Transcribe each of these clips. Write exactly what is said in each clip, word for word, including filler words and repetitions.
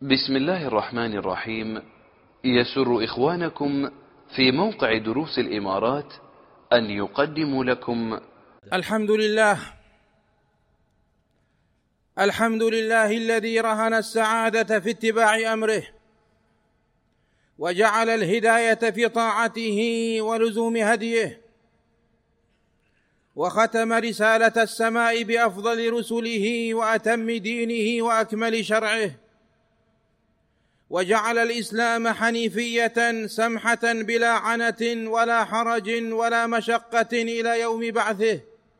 بسم الله الرحمن الرحيم. يسر إخوانكم في موقع دروس الإمارات أن يقدموا لكم الحمد لله الحمد لله الذي رهن السعادة في اتباع أمره، وجعل الهداية في طاعته ولزوم هديه، وختم رسالة السماء بأفضل رسله وأتم دينه وأكمل شرعه، وجعل الإسلام حنيفية سمحة بلا عنة ولا حرج ولا مشقة إلى يوم بعثه.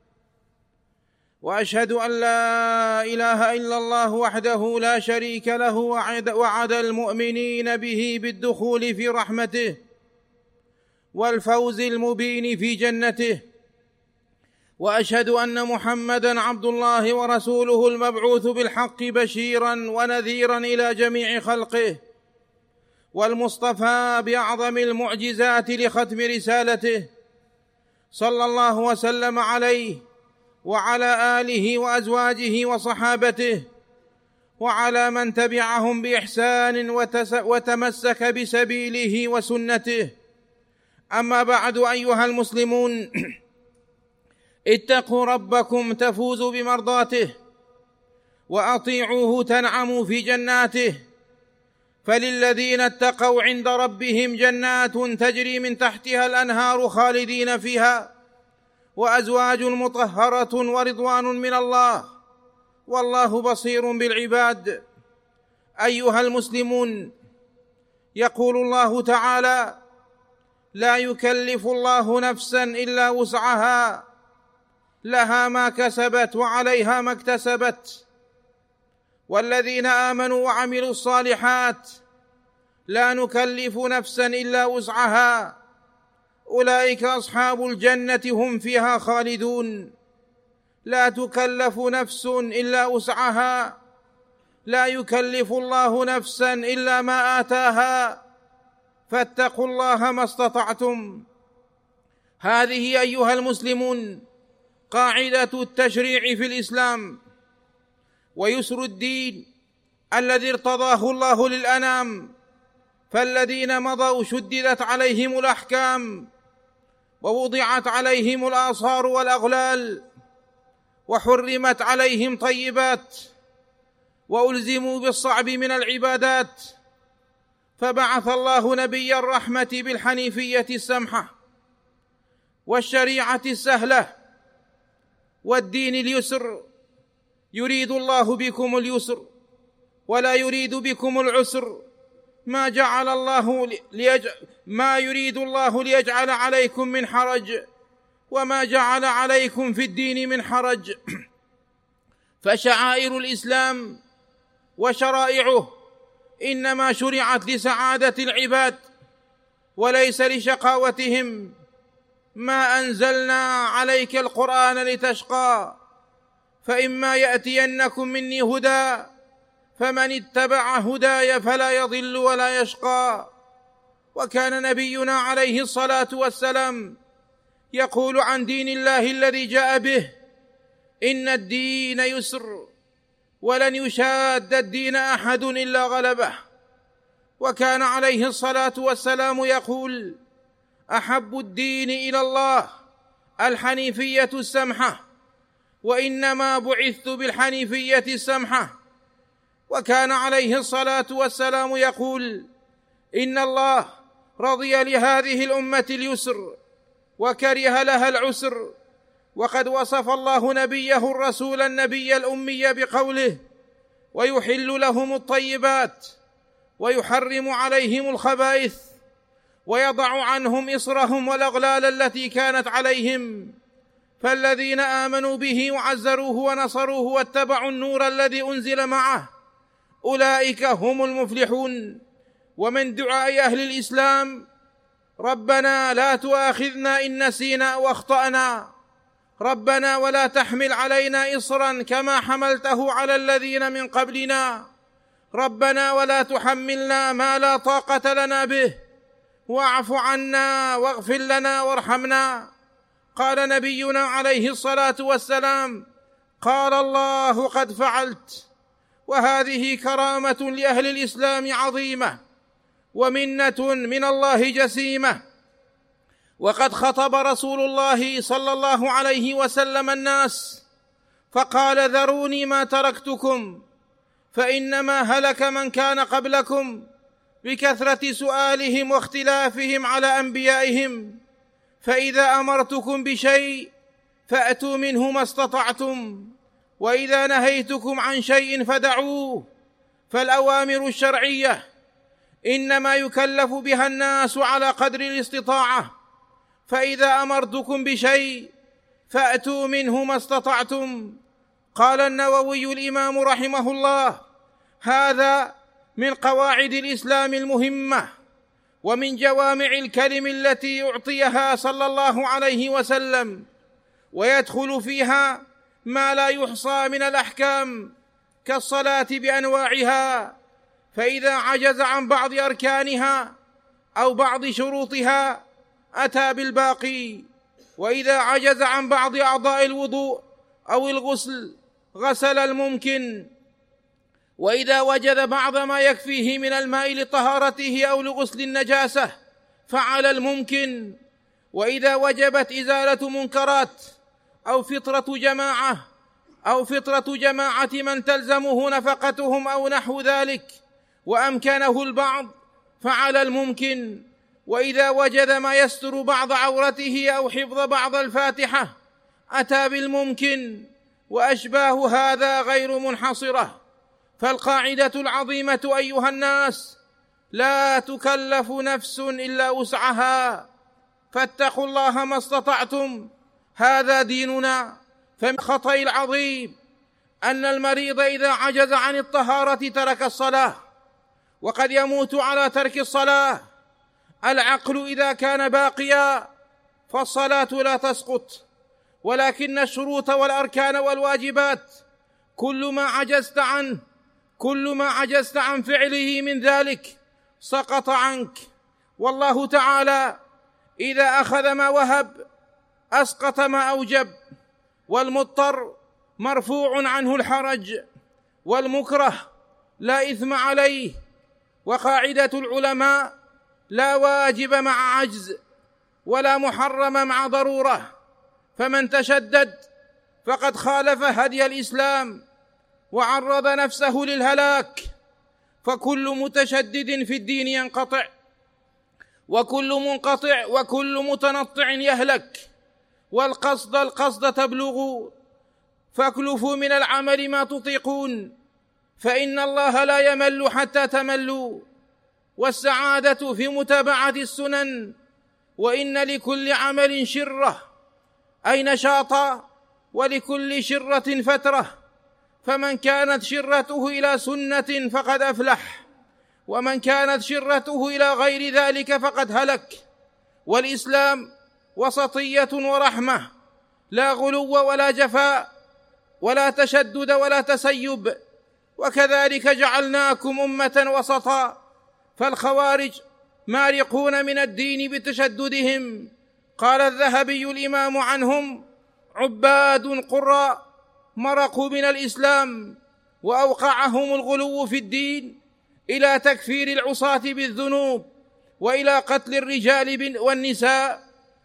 وأشهد أن لا إله إلا الله وحده لا شريك له، وعد, وعد المؤمنين به بالدخول في رحمته والفوز المبين في جنته. وأشهد أن محمدًا عبد الله ورسوله المبعوث بالحق بشيرًا ونذيرًا إلى جميع خلقه، والمصطفى بأعظم المعجزات لختم رسالته، صلى الله وسلم عليه وعلى آله وأزواجه وصحابته وعلى من تبعهم بإحسان وتمسك بسبيله وسنته. أما بعد، أيها المسلمون، اتقوا ربكم تفوزوا بمرضاته، وأطيعوه تنعموا في جناته. فللذين اتقوا عند ربهم جنات تجري من تحتها الأنهار خالدين فيها، وأزواج مطهرة ورضوان من الله، والله بصير بالعباد. أيها المسلمون، يقول الله تعالى: لا يكلف الله نفسا إلا وسعها، لها ما كسبت وعليها ما اكتسبت. والذين آمنوا وعملوا الصالحات لا نكلف نفسا إلا وسعها، أولئك أصحاب الجنة هم فيها خالدون. لا تكلف نفس إلا وسعها، لا يكلف الله نفسا إلا ما آتاها، فاتقوا الله ما استطعتم. هذه أيها المسلمون قاعدة التشريع في الإسلام، ويسر الدين الذي ارتضاه الله للأنام. فالذين مضوا شددت عليهم الأحكام، ووضعت عليهم الآصار والأغلال، وحرمت عليهم طيبات، وألزموا بالصعب من العبادات. فبعث الله نبي الرحمة بالحنيفية السمحة والشريعة السهلة والدين اليسر. يريد الله بكم اليسر ولا يريد بكم العسر، ما جعل الله ليج... ما يريد الله ليجعل عليكم من حرج، وما جعل عليكم في الدين من حرج. فشعائر الإسلام وشرائعه إنما شرعت لسعادة العباد وليس لشقاوتهم. ما أنزلنا عليك القرآن لتشقى، فإما يأتينكم مني هدى فمن اتبع هداي فلا يضل ولا يشقى. وكان نبينا عليه الصلاة والسلام يقول عن دين الله الذي جاء به: إن الدين يسر، ولن يشاد الدين أحد إلا غلبه. وكان عليه الصلاة والسلام يقول: أحب الدين إلى الله الحنيفية السمحة، وإنما بعثت بالحنيفية السمحة. وكان عليه الصلاة والسلام يقول: إن الله رضي لهذه الأمة اليسر وكره لها العسر. وقد وصف الله نبيه الرسول النبي الأمي بقوله: ويحل لهم الطيبات ويحرم عليهم الخبائث ويضع عنهم إصرهم والأغلال التي كانت عليهم. فالذين آمنوا به وعزروه ونصروه واتبعوا النور الذي أنزل معه أولئك هم المفلحون. ومن دعاء أهل الإسلام: ربنا لا تؤاخذنا إن نسينا أو أخطأنا، ربنا ولا تحمل علينا إصرا كما حملته على الذين من قبلنا، ربنا ولا تحملنا ما لا طاقة لنا به، واعف عنا واغفر لنا وارحمنا. قال نبينا عليه الصلاة والسلام: قال الله قد فعلت، وهذه كرامة لأهل الإسلام عظيمة ومنة من الله جسيمة. وقد خطب رسول الله صلى الله عليه وسلم الناس فقال: ذروني ما تركتكم، فإنما هلك من كان قبلكم بكثرة سؤالهم واختلافهم على أنبيائهم، فإذا أمرتكم بشيء فأتوا منه ما استطعتم، وإذا نهيتكم عن شيء فدعوه. فالأوامر الشرعية إنما يكلف بها الناس على قدر الاستطاعة، فإذا أمرتكم بشيء فأتوا منه ما استطعتم. قال النووي الإمام رحمه الله: هذا من قواعد الإسلام المهمة ومن جوامع الكلم التي يعطيها صلى الله عليه وسلم، ويدخل فيها ما لا يحصى من الأحكام كالصلاة بأنواعها، فإذا عجز عن بعض أركانها أو بعض شروطها أتى بالباقي، وإذا عجز عن بعض أعضاء الوضوء أو الغسل غسل الممكن، وإذا وجد بعض ما يكفيه من الماء لطهارته أو لغسل النجاسة فعل الممكن، وإذا وجبت إزالة منكرات أو فطرة جماعة أو فطرة جماعة من تلزمه نفقتهم أو نحو ذلك وأمكنه البعض فعل الممكن، وإذا وجد ما يستر بعض عورته أو حفظ بعض الفاتحة أتى بالممكن، وأشباه هذا غير منحصرة. فالقاعدة العظيمة أيها الناس: لا تكلف نفس إلا وسعها، فاتقوا الله ما استطعتم، هذا ديننا. فمن الخطأ العظيم أن المريض إذا عجز عن الطهارة ترك الصلاة، وقد يموت على ترك الصلاة. العقل إذا كان باقيا فالصلاة لا تسقط، ولكن الشروط والأركان والواجبات كل ما عجزت عنه كل ما عجزت عن فعله من ذلك سقط عنك. والله تعالى إذا أخذ ما وهب أسقط ما أوجب، والمضطر مرفوع عنه الحرج، والمكره لا إثم عليه. وقاعدة العلماء: لا واجب مع عجز ولا محرم مع ضرورة، فمن تشدد فقد خالف هدي الإسلام وعرض نفسه للهلاك. فكل متشدد في الدين ينقطع، وكل منقطع وكل متنطع يهلك. والقصد القصد تبلغوا، فاكلفوا من العمل ما تطيقون، فإن الله لا يمل حتى تملوا. والسعادة في متابعة السنن، وإن لكل عمل شرة أي نشاطا، ولكل شرة فترة، فمن كانت شرته إلى سنة فقد أفلح، ومن كانت شرته إلى غير ذلك فقد هلك. والإسلام وسطية ورحمة، لا غلو ولا جفاء ولا تشدد ولا تسيب، وكذلك جعلناكم أمة وسطا. فالخوارج مارقون من الدين بتشددهم. قال الذهبي الإمام عنهم: عباد قراء مرقوا من الإسلام، وأوقعهم الغلو في الدين إلى تكفير العصاة بالذنوب وإلى قتل الرجال والنساء،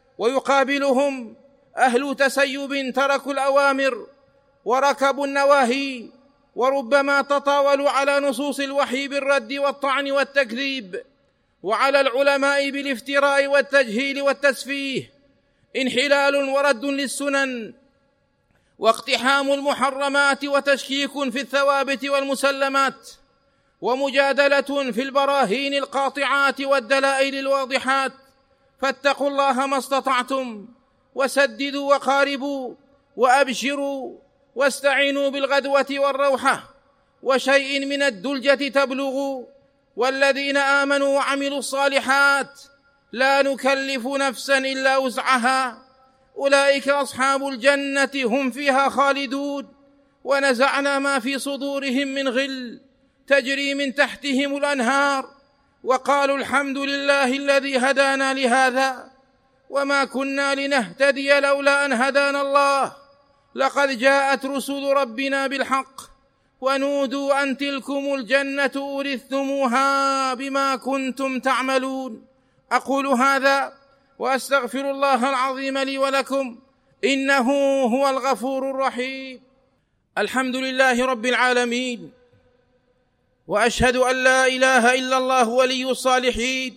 ويقابلهم أهل تسيب تركوا الأوامر وركبوا النواهي، وربما تطاولوا على نصوص الوحي بالرد والطعن والتكذيب، وعلى العلماء بالافتراء والتجهيل والتسفيه، انحلال ورد للسنن، واقتحام المحرمات، وتشكيك في الثوابت والمسلمات، ومجادلة في البراهين القاطعات والدلائل الواضحات. فاتقوا الله ما استطعتم، وسددوا وقاربوا وأبشروا، واستعينوا بالغدوة والروحة، وشيء من الدلجة تبلغوا. والذين آمنوا وعملوا الصالحات لا نكلف نفسا إلا وسعها، أولئك أصحاب الجنة هم فيها خالدون. ونزعنا ما في صدورهم من غل تجري من تحتهم الأنهار، وقالوا الحمد لله الذي هدانا لهذا وما كنا لنهتدي لولا أن هدانا الله، لقد جاءت رسل ربنا بالحق ونودوا أن تلكم الجنة أورثتموها بما كنتم تعملون. أقول هذا وأستغفر الله العظيم لي ولكم، إنه هو الغفور الرحيم. الحمد لله رب العالمين، وأشهد أن لا إله إلا الله ولي الصالحين،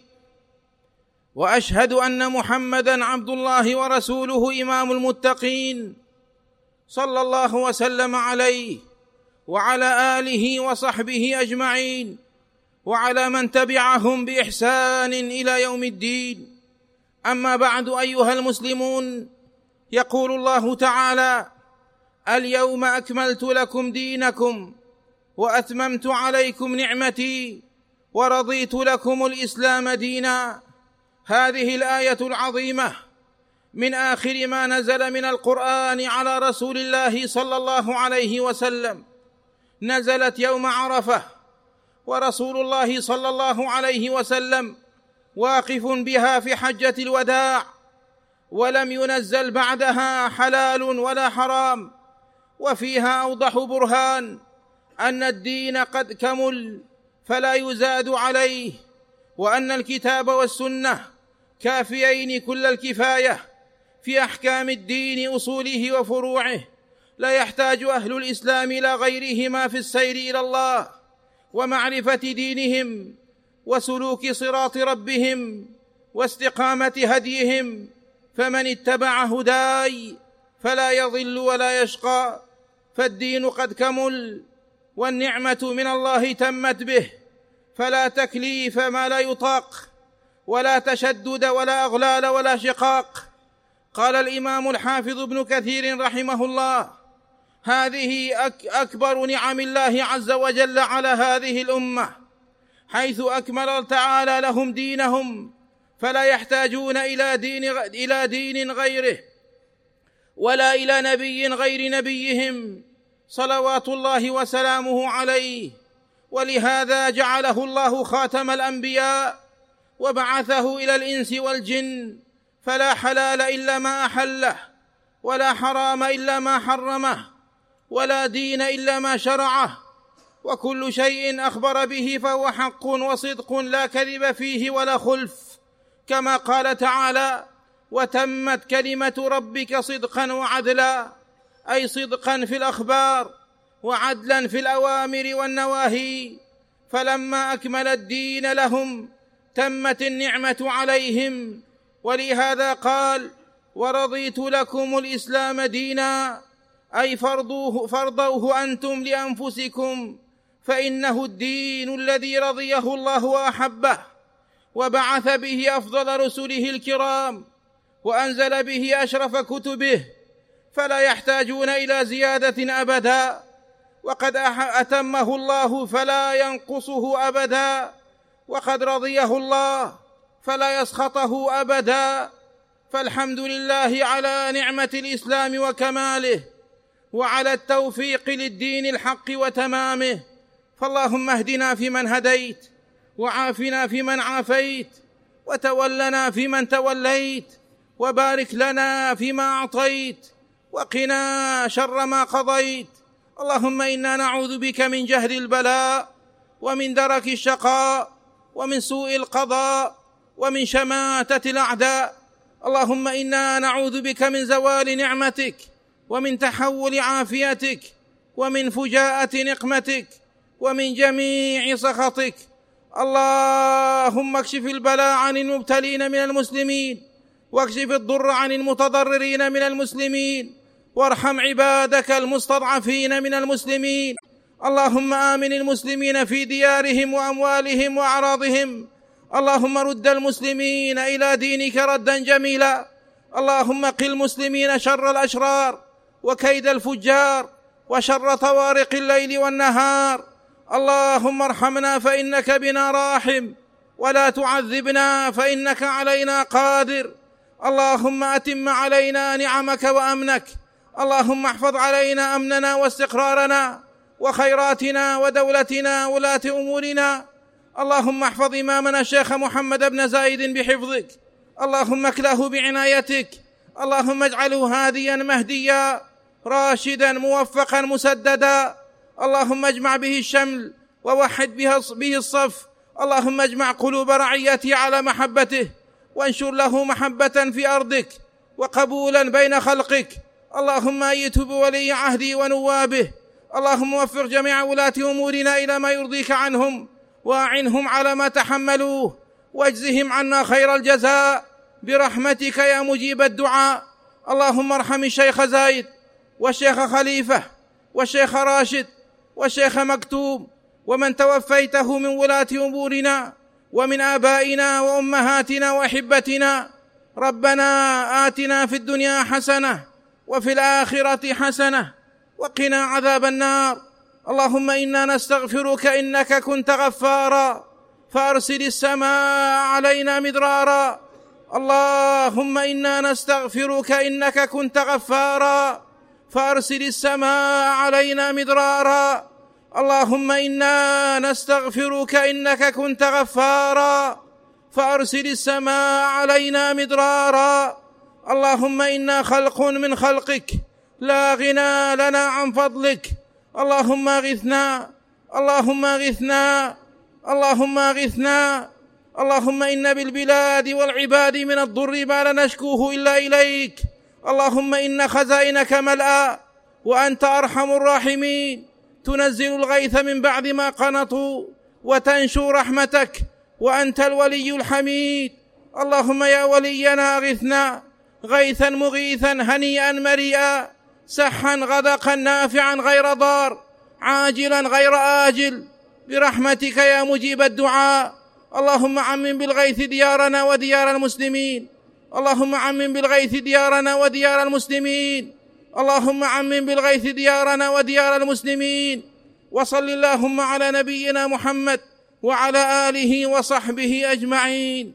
وأشهد أن محمدًا عبد الله ورسوله إمام المتقين، صلى الله وسلم عليه وعلى آله وصحبه أجمعين، وعلى من تبعهم بإحسان إلى يوم الدين. أما بعد، أيها المسلمون، يقول الله تعالى: اليوم أكملت لكم دينكم وأتممت عليكم نعمتي ورضيت لكم الإسلام دينا. هذه الآية العظيمة من آخر ما نزل من القرآن على رسول الله صلى الله عليه وسلم، نزلت يوم عرفة، ورسول الله صلى الله عليه وسلم واقف بها في حجة الوداع، ولم ينزل بعدها حلال ولا حرام، وفيها أوضح برهان أن الدين قد كمل فلا يزاد عليه، وأن الكتاب والسنة كافيين كل الكفاية في أحكام الدين أصوله وفروعه، لا يحتاج أهل الإسلام إلى غيرهما في السير إلى الله ومعرفة دينهم وسلوك صراط ربهم واستقامة هديهم، فمن اتبع هداي فلا يضل ولا يشقى. فالدين قد كمل، والنعمة من الله تمت به، فلا تكليف ما لا يطاق، ولا تشدد ولا أغلال ولا شقاق. قال الإمام الحافظ ابن كثير رحمه الله: هذه أكبر نعم الله عز وجل على هذه الأمة، حيث أكمل تعالى لهم دينهم، فلا يحتاجون إلى دين, إلى دين غيره، ولا إلى نبي غير نبيهم صلوات الله وسلامه عليه. ولهذا جعله الله خاتم الأنبياء، وبعثه إلى الإنس والجن، فلا حلال إلا ما أحله، ولا حرام إلا ما حرمه، ولا دين إلا ما شرعه، وكل شيء أخبر به فهو حق وصدق لا كذب فيه ولا خلف، كما قال تعالى: وتمت كلمة ربك صدقا وعدلا، أي صدقا في الأخبار وعدلا في الأوامر والنواهي. فلما أكمل الدين لهم تمت النعمة عليهم، ولهذا قال: ورضيت لكم الإسلام دينا، أي فرضوه, فرضوه أنتم لأنفسكم، فإنه الدين الذي رضيه الله وأحبه، وبعث به أفضل رسله الكرام، وأنزل به أشرف كتبه، فلا يحتاجون إلى زيادة أبدا، وقد أتمه الله فلا ينقصه أبدا، وقد رضيه الله فلا يسخطه أبدا. فالحمد لله على نعمة الإسلام وكماله، وعلى التوفيق للدين الحق وتمامه. فاللهم اهدنا فيمن هديت، وعافنا فيمن عافيت، وتولنا فيمن توليت، وبارك لنا فيما أعطيت، وقنا شر ما قضيت. اللهم إنا نعوذ بك من جهد البلاء، ومن درك الشقاء، ومن سوء القضاء، ومن شماتة الأعداء. اللهم إنا نعوذ بك من زوال نعمتك، ومن تحول عافيتك، ومن فجاءة نقمتك، ومن جميع سخطك. اللهم اكشف البلاء عن المبتلين من المسلمين، واكشف الضر عن المتضررين من المسلمين، وارحم عبادك المستضعفين من المسلمين. اللهم آمن المسلمين في ديارهم وأموالهم وأعراضهم. اللهم رد المسلمين إلى دينك ردا جميلا. اللهم قل المسلمين شر الأشرار، وكيد الفجار، وشر طوارق الليل والنهار. اللهم ارحمنا فإنك بنا راحم، ولا تعذبنا فإنك علينا قادر. اللهم أتم علينا نعمك وأمنك. اللهم احفظ علينا أمننا واستقرارنا وخيراتنا ودولتنا ولاة أمورنا. اللهم احفظ إمامنا الشيخ محمد بن زايد بحفظك. اللهم اكله بعنايتك. اللهم اجعله هاديا مهديا راشدا موفقا مسددا. اللهم اجمع به الشمل ووحد به الصف. اللهم اجمع قلوب رعيته على محبته، وانشر له محبة في أرضك وقبولا بين خلقك. اللهم أيده بولي عهده ونوابه. اللهم وفق جميع ولاة أمورنا إلى ما يرضيك عنهم، وأعنهم على ما تحملوه، واجزهم عنا خير الجزاء برحمتك يا مجيب الدعاء. اللهم ارحم الشيخ زايد والشيخ خليفة والشيخ راشد والشيخ مكتوم ومن توفيته من ولاة أمورنا ومن آبائنا وأمهاتنا وأحبتنا. ربنا آتنا في الدنيا حسنة وفي الآخرة حسنة وقنا عذاب النار. اللهم إنا نستغفرك إنك كنت غفارا فأرسل السماء علينا مدرارا. اللهم إنا نستغفرك إنك كنت غفارا فأرسل السماء علينا مدرارا. اللهم إنا نستغفرك إنك كنت غفارا فأرسل السماء علينا مدرارا. اللهم إنا خلق من خلقك لا غنى لنا عن فضلك. اللهم اغثنا اللهم اغثنا اللهم اغثنا. اللهم إن بالبلاد والعباد من الضر ما لا نشكوه إلا إليك. اللهم إن خزائنك ملأى وأنت أرحم الراحمين، تنزل الغيث من بعد ما قنطوا وتنشر رحمتك وأنت الولي الحميد. اللهم يا ولينا أغثنا غيثا مغيثا هنيئا مريئا سحا غدقا نافعا غير ضار عاجلا غير آجل برحمتك يا مجيب الدعاء. اللهم عمم بالغيث ديارنا وديار المسلمين. اللهم عمم بالغيث ديارنا وديار المسلمين. اللهم عمم بالغيث ديارنا وديار المسلمين. وصل اللهم على نبينا محمد وعلى آله وصحبه أجمعين.